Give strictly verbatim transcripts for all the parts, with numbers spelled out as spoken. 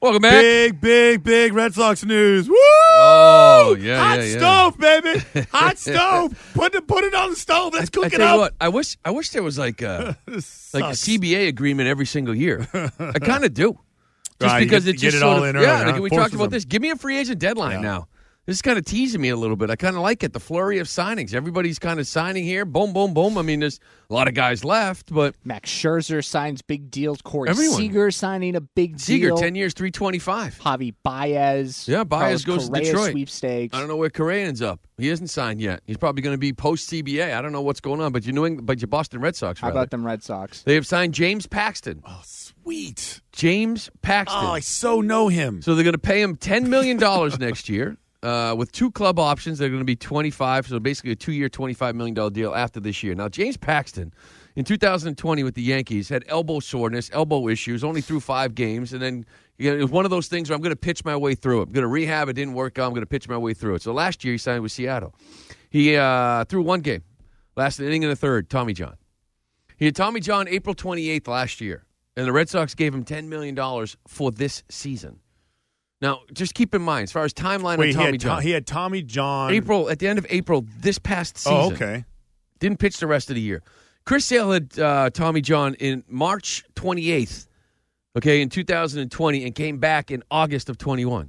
Welcome back. Big, big, big Red Sox news. Woo! Oh, yeah, Hot yeah, yeah. stove, baby. Hot stove. Put it, put it on the stove. Let's cook I it tell you up. what, I wish, I wish there was like a, This like a sucks. C B A agreement every single year. I kind of do. Just Right, you because get- it's get just it all sort of, in early, yeah. huh? Like we Forces talked about them. this. Give me a free agent deadline Yeah. now. This is kind of teasing me a little bit. I kind of like it. The flurry of signings. Everybody's kind of signing here. Boom, boom, boom. I mean, there's a lot of guys left, but Max Scherzer signs big deals. Corey Everyone. Seager signing a big Seager, deal. ten years, three twenty-five. Javi Baez. Yeah, Baez Carlos goes to Correa Detroit. Sweepstakes. I don't know where Correa ends up. He hasn't signed yet. He's probably going to be post C B A. I don't know what's going on, but you're New England, but your Boston Red Sox. How rather. about them Red Sox? They have signed James Paxton. Oh, sweet. James Paxton. Oh, I so know him. So they're going to pay him ten million dollars next year uh, with two club options. They're going to be twenty-five, so basically a two-year, twenty-five million dollars deal after this year. Now, James Paxton, in two thousand twenty with the Yankees, had elbow soreness, elbow issues, only threw five games, and then you know, it was one of those things where I'm going to pitch my way through it. I'm going to rehab. It didn't work out. I'm going to pitch my way through it. So last year he signed with Seattle. He uh, threw one game, last inning and a third, Tommy John. He had Tommy John April twenty-eighth last year, and the Red Sox gave him ten million dollars for this season. Now, just keep in mind, as far as timeline Wait, on he Tommy had, John, To- he had Tommy John. April at the end of April this past season. Oh, okay. Didn't pitch the rest of the year. Chris Sale had uh, Tommy John in March twenty-eighth, okay, in two thousand twenty, and came back in August of twenty-one.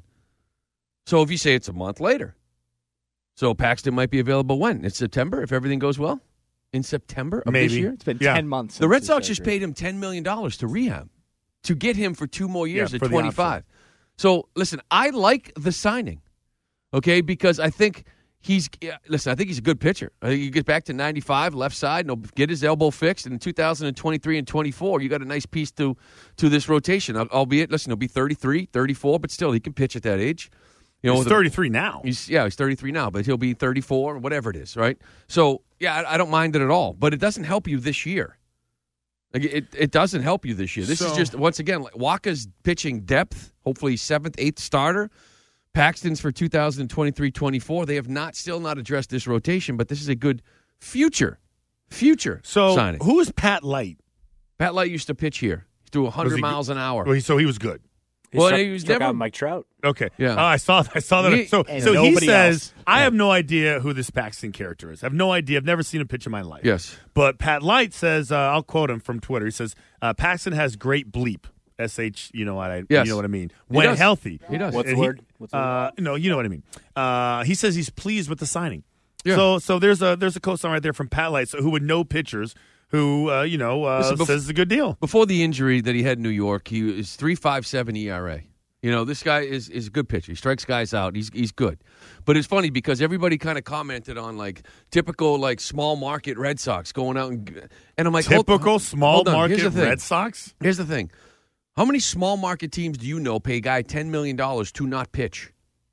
So if you say it's a month later, so Paxton might be available when? In September, if everything goes well? In September of this Maybe. year? It's been Yeah. ten months. The since Red his Sox just surgery. paid him ten million dollars to rehab, to get him for two more years Yeah, at for the twenty-five. So, listen, I like the signing, okay, because I think he's, yeah, listen, I think he's a good pitcher. I think you get back to ninety-five, left side, and he'll get his elbow fixed. And in two thousand twenty-three and twenty-four, you got a nice piece to, to this rotation. Al- Albeit, listen, he'll be thirty-three, thirty-four, but still, he can pitch at that age. You know, He's the- thirty-three now. He's yeah, he's thirty-three now, but he'll be thirty-four or whatever it is, right? So yeah, I, I don't mind it at all, but it doesn't help you this year. Like it, it doesn't help you this year. This is So- just once again like Walker's pitching depth. Hopefully seventh, eighth starter. Paxton's for two thousand twenty-three twenty-four. They have not still not addressed this rotation, but this is a good future, future So signing. who is Pat Light? Pat Light used to pitch here. He threw one Was hundred he miles an hour. Well, he, so he was good. He Well, struck, he was struck never- out Mike Trout. Okay. Yeah. Oh, I saw. I saw that. He- so, and so he nobody says, else. "I have no idea who this Paxton character is. I have no idea. I've never seen a pitch in my life." Yes. But Pat Light says, uh, I'll quote him from Twitter. He says, uh, "Paxton has great bleep. S H. You know what I? Yes. You know what I mean. He When does. healthy. He does. What's And the he- word? What's the word? Uh, no, you know what I mean. Uh, he says he's pleased with the signing. Yeah. So, so there's a there's a cosign right there from Pat Light, so who would know pitchers who uh, you know uh, Listen, bef- says it's a good deal. Before the injury that he had in New York, he is three point five seven E R A. You know, this guy is, is a good pitcher. He strikes guys out. He's he's good. But it's funny because everybody kind of commented on, like, typical, like, small market Red Sox going out and and I'm like, hold- Typical small hold on. market Here's the thing. Red Sox. Here's the thing. How many small market teams do you know pay a guy ten million dollars to not pitch?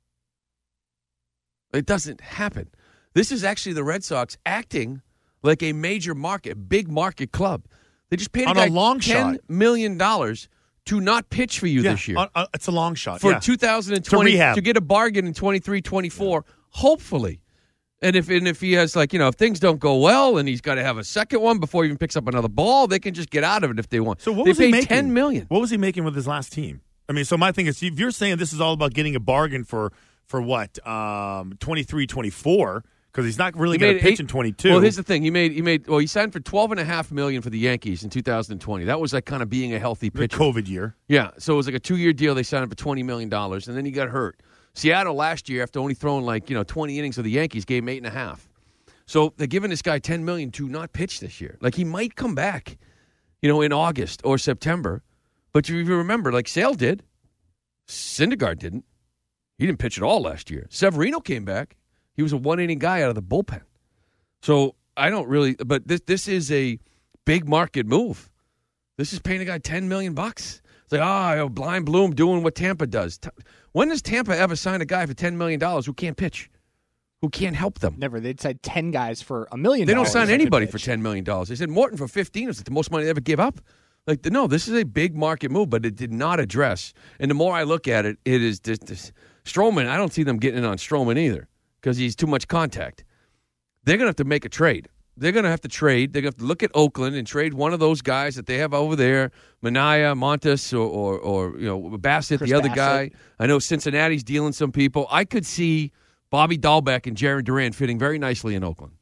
It doesn't happen. This is actually the Red Sox acting like a major market, big market club. They just paid a On a guy long ten shot. million dollars to not pitch for you Yeah, this year. uh, uh, it's a long shot for yeah. two thousand twenty To rehab. get a bargain in twenty-three twenty-four, hopefully. And if and if he has, like, you know, if things don't go well and he's got to have a second one before he even picks up another ball, they can just get out of it if they want. So what they was he paid making? ten million What was he making with his last team? I mean, so my thing is, if you're saying this is all about getting a bargain for for what um, twenty-three twenty-four, because he's not really He going made to pitch eight- in twenty-two. Well, here's the thing. He made he made well. He signed for twelve and a half million for the Yankees in two thousand twenty. That was like kind of being a healthy the pitcher. COVID year. Yeah, so it was like a two year deal. They signed him for twenty million dollars, and then he got hurt. Seattle last year, after only throwing like you know twenty innings of the Yankees, gave him eight and a half. So they're giving this guy ten million to not pitch this year. Like he might come back, you know, in August or September. But you you remember, like Sale did, Syndergaard didn't. He didn't pitch at all last year. Severino came back. He was a one inning guy out of the bullpen. So I don't really, but this this is a big market move. This is paying a guy ten million bucks. It's like, ah, oh, blind bloom doing what Tampa does. T- When does Tampa ever sign a guy for ten million dollars who can't pitch, who can't help them? Never. They'd sign ten guys for a million. They don't dollars sign that could anybody for pitch. ten million dollars. They said Morton for fifteen is the most money they ever give up. Like, no, this is a big market move, but it did not address. And the more I look at it, it is just this. Stroman, I don't see them getting in on Stroman either because he's too much contact. They're going to have to make a trade. they're going to have to trade. They're going to have to look at Oakland and trade one of those guys that they have over there, Minaya, Montes, or, or, or you know, Bassett, Chris the other Bassett. guy. I know Cincinnati's dealing some people. I could see Bobby Dahlbeck and Jared Duran fitting very nicely in Oakland.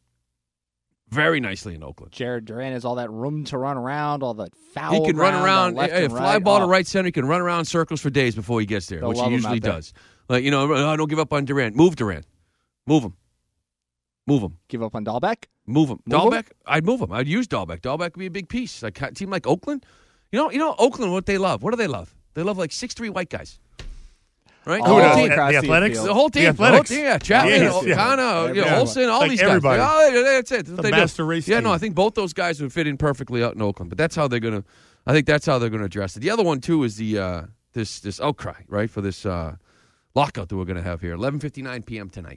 Very nicely in Oakland. Jared Duran has all that room to run around, all the foul. He can run around, left hey, and fly right. ball to Oh, right center. He can run around circles for days before he gets there, They'll which love he him usually out there. does. Like, you know, I don't give up on Durant. Move Durant. Move him. Move him. Give up on Dahlbeck. Move him. Move Dahlbeck, I'd move him. I'd use Dahlbeck. Dahlbeck would be a big piece. Like a team like Oakland. You know, you know Oakland, what they love. What do they love? They love like six three white guys. Right? Oh, The whole does? team. The Athletics? field. The whole team. The The whole Athletics. team. Yeah, Chapman, Yes, yeah. Kana, you know, Yeah. Olsen, all Like these everybody. guys. Like, oh, that's it. That's The what they master do. race Yeah, team. no, I think both those guys would fit in perfectly out in Oakland. But that's how they're gonna. I think that's how they're gonna address it. The other one too is the uh, this this outcry, right, for this uh, lockout that we're gonna have here, eleven fifty-nine p.m. tonight.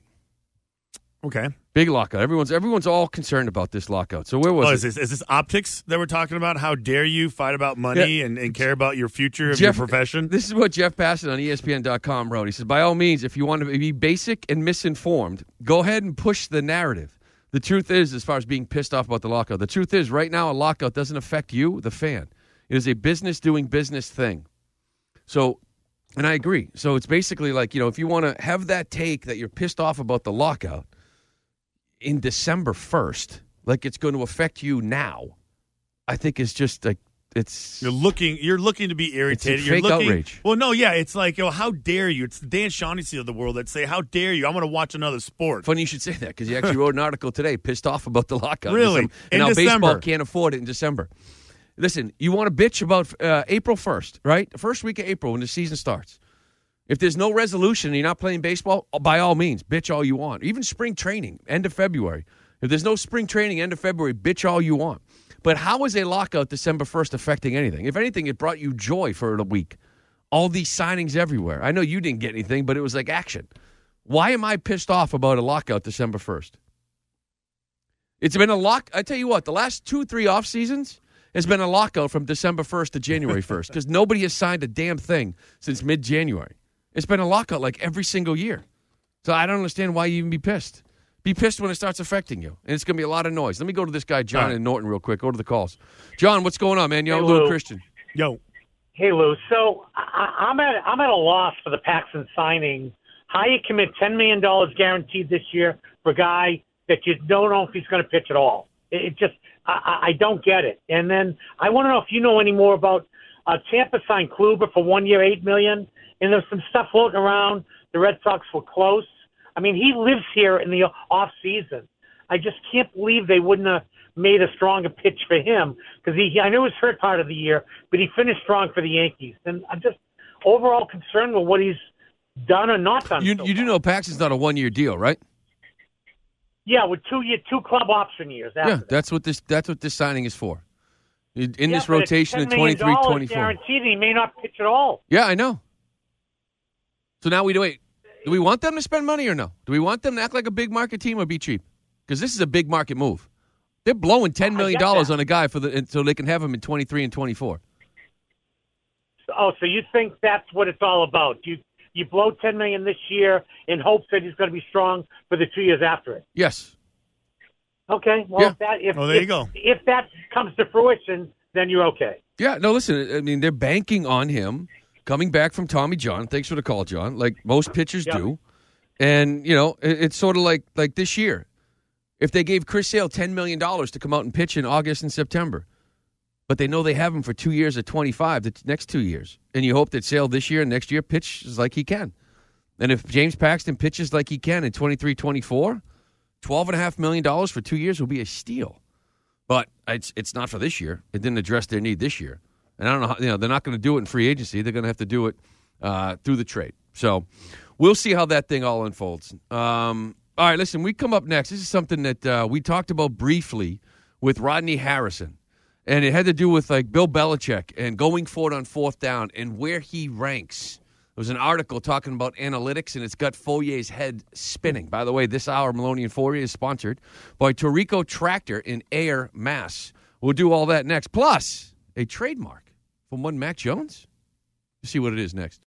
Okay. Big lockout. Everyone's everyone's all concerned about this lockout. So where was Oh, it? is this, is this optics that we're talking about? How dare you fight about money Yeah. and, and care about your future of Jeff- your profession? This is what Jeff Bassett on E S P N dot com wrote. He says, by all means, if you want to be basic and misinformed, go ahead and push the narrative. The truth is, as far as being pissed off about the lockout, the truth is right now a lockout doesn't affect you, the fan. It is a business doing business thing. So, and I agree. So it's basically like, you know, if you want to have that take that you're pissed off about the lockout in December first, like it's going to affect you now, I think it's just like, it's You're looking. You're looking to be irritated. It's a you're fake looking, outrage. Well, no, yeah, it's like, oh, how dare you? It's the Dan Shaughnessy of the world that say, "How dare you? I'm going to watch another sport." funny you should say that because he actually wrote an article today pissed off about the lockout. in Really? December, and In how December? baseball can't afford it in December. Listen, you want to bitch about uh, April first, right? The first week of April when the season starts. If there's no resolution and you're not playing baseball, by all means, bitch all you want. Even spring training, end of February. If there's no spring training, end of February, bitch all you want. But how is a lockout December first affecting anything? If anything, it brought you joy for a week. All these signings everywhere. I know you didn't get anything, but it was like action. Why am I pissed off about a lockout December first? It's been a lock. I tell you what, the last two, three off seasons has been a lockout from December first to January first because nobody has signed a damn thing since mid-January. It's been a lockout like every single year. So I don't understand why you even be pissed. Be pissed when it starts affecting you. And it's going to be a lot of noise. Let me go to this guy, John All right. in Norton, real quick. Go to the calls. John, what's going on, man? You're Hey, a little Lou. Christian. Yo, Hey Lou, so I, I'm at I'm at a loss for the Paxton signing. How you commit ten million dollars guaranteed this year for a guy that you don't know if he's going to pitch at all? It, it just I, I I don't get it. And then I want to know if you know any more about uh, Tampa signed Kluber for one year, eight million, and there's some stuff floating around. The Red Sox were close. I mean, he lives here in the off season. I just can't believe they wouldn't have made a stronger pitch for him because he, I know he was hurt part of the year, but he finished strong for the Yankees. And I'm just overall concerned with what he's done or not done. You, so you do far. know Paxton's not a one-year deal, right? Yeah, with two year, two club option years. After Yeah, that. that's what this that's what this signing is for. In in Yeah, this but it's rotation in ten million twenty-three dollars twenty-four. guaranteed, and he may not pitch at all. Yeah, I know. So now we do wait. Do we want them to spend money or no? Do we want them to act like a big market team or be cheap? Because this is a big market move. They're blowing ten million dollars that. on a guy for the so they can have him in twenty-three and twenty-four. Oh, so you think that's what it's all about? You you blow ten million dollars this year in hopes that he's going to be strong for the two years after it. Yes. Okay, well, Yeah. if that if Well, there you if, go. if that comes to fruition, then you're okay. Yeah, no, listen, I mean, they're banking on him coming back from Tommy John. Thanks for the call, John, like most pitchers Yeah. do. And, you know, it, it's sort of like like this year. If they gave Chris Sale ten million dollars to come out and pitch in August and September, but they know they have him for two years at twenty-five, the t- next two years, and you hope that Sale this year and next year pitches like he can. And if James Paxton pitches like he can in twenty-three twenty-four, twelve point five million dollars for two years will be a steal. But it's it's not for this year. It didn't address their need this year. And I don't know how, you know, they're not going to do it in free agency. They're going to have to do it uh, through the trade. So we'll see how that thing all unfolds. Um, all right, listen, we come up next. This is something that uh, we talked about briefly with Rodney Harrison. And it had to do with like Bill Belichick and going forward on fourth down and where he ranks. There was an article talking about analytics, and it's got Foyer's head spinning. By the way, this hour, Maloney and Foyer is sponsored by Torrico Tractor in Ayer, Mass. We'll do all that next. Plus, a trademark from one Mac Jones. We'll see what it is next.